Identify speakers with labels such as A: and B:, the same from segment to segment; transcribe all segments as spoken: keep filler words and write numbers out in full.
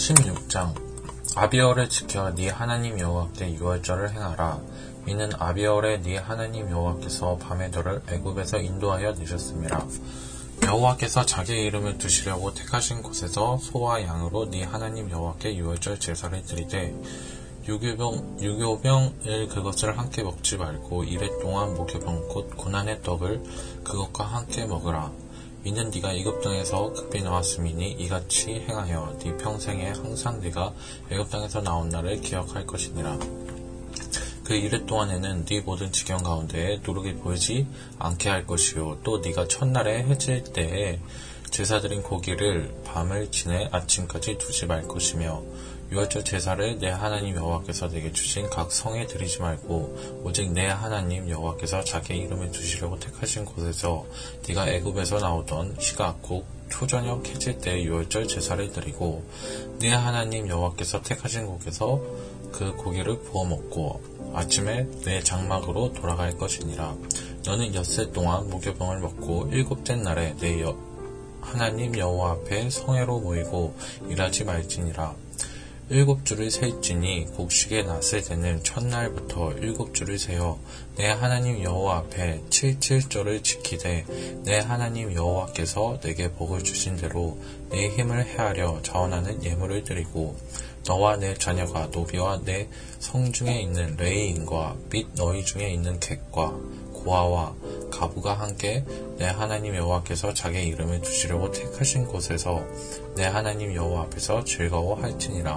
A: 십육 장 아비월을 지켜 네 하나님 여호와께 유월절을 행하라. 이는 아비월에 네 하나님 여호와께서 밤에 너를 애굽에서 인도하여 내셨음이라. 여호와께서 자기의 이름을 두시려고 택하신 곳에서 소와 양으로 네 하나님 여호와께 유월절 제사를 드리되 유교병, 유교병을 그것을 함께 먹지 말고 이래 동안 무교병 곧 고난의 떡을 그것과 함께 먹으라. 이는 네가 애굽 땅에서 급히 나왔음이니 이같이 행하여 네 평생에 항상 네가 애굽 땅에서 나온 날을 기억할 것이니라. 그 이래 동안에는 네 모든 지경 가운데에 누룩이 보이지 않게 할 것이요 또 네가 첫날에 해질 때에 제사드린 고기를 밤을 지내 아침까지 두지 말 것이며 유월절 제사를 내 하나님 여호와께서 내게 주신 각 성에 드리지 말고 오직 내 하나님 여호와께서 자기의 이름을 두시려고 택하신 곳에서 네가 애굽에서 나오던 시각 곧 초저녁 해질 때 유월절 제사를 드리고 네 하나님 여호와께서 택하신 곳에서 그 고기를 구워 먹고 아침에 내 장막으로 돌아갈 것이니라. 너는 엿새 동안 무교병을 먹고 일곱째 날에 내 여, 하나님 여호와 앞에 성회로 모이고 일하지 말지니라. 일곱 주를 셀지니 곡식에 낫을 때는 첫날부터 일곱 주를 세어 내 하나님 여호와 앞에 칠칠절을 지키되 내 하나님 여호와께서 내게 복을 주신 대로 내 힘을 헤아려 자원하는 예물을 드리고 너와 내 자녀가 노비와 내 성중에 있는 레이인과 및 너희 중에 있는 객과 고아와 가부가 함께 내 하나님 여호와께서 자기의 이름을 두시려고 택하신 곳에서 내 하나님 여호와 앞에서 즐거워할지니라.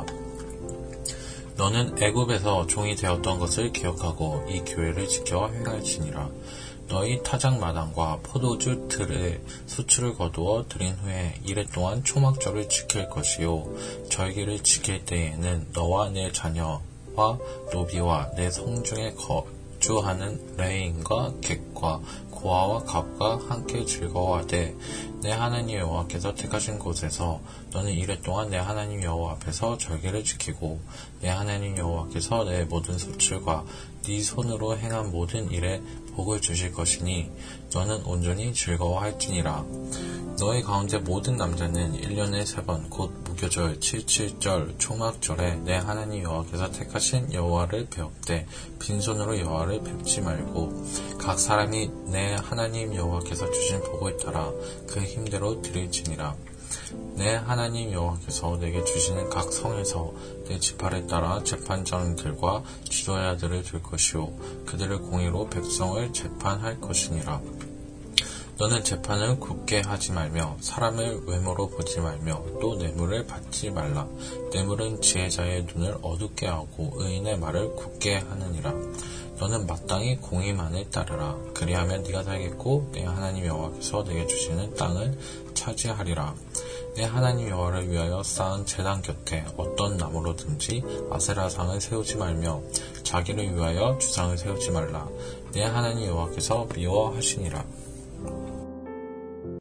A: 너는 애굽에서 종이 되었던 것을 기억하고 이 교회를 지켜 행할지니라. 너희 타작 마당과 포도주 틀에 수출을 거두어 들인 후에 이래 동안 초막절을 지킬 것이요 절기를 지킬 때에는 너와 내 자녀와 노비와 내 성중에 거주하는 레인과 객과 고아와 갑과 함께 즐거워하되 내 하나님 여호와께서 택하신 곳에서 너는 이래 동안 내 하나님 여호와 앞에서 절기를 지키고 내 하나님 여호와께서 내 모든 소출과 네 손으로 행한 모든 일에 복을 주실 것이니 너는 온전히 즐거워할지니라. 너희 가운데 모든 남자는 일 년에 세 번 곧 무교절, 칠칠절, 초막절에 내 하나님 여호와께서 택하신 여호와를 배웁되 빈손으로 여호와를 뵙지 말고 각 사람이 내 하나님 여호와께서 주신 복을 따라 그 힘대로 드릴지니라. 내 하나님 여호와께서 내게 주시는 각 성에서 내 지파를 따라 재판장들과 지도자들을 들 것이요 그들을 공의로 백성을 재판할 것이니라. 너는 재판을 굳게 하지 말며 사람을 외모로 보지 말며 또 뇌물을 받지 말라. 뇌물은 지혜자의 눈을 어둡게 하고 의인의 말을 굳게 하느니라. 너는 마땅히 공의만을 따르라. 그리하면 네가 살겠고 내 하나님 여호와께서 내게 주시는 땅을 차지하리라. 내 하나님 여호와를 위하여 쌓은 제단 곁에 어떤 나무로든지 아세라상을 세우지 말며 자기를 위하여 주상을 세우지 말라. 내 하나님 여호와께서 미워하시니라.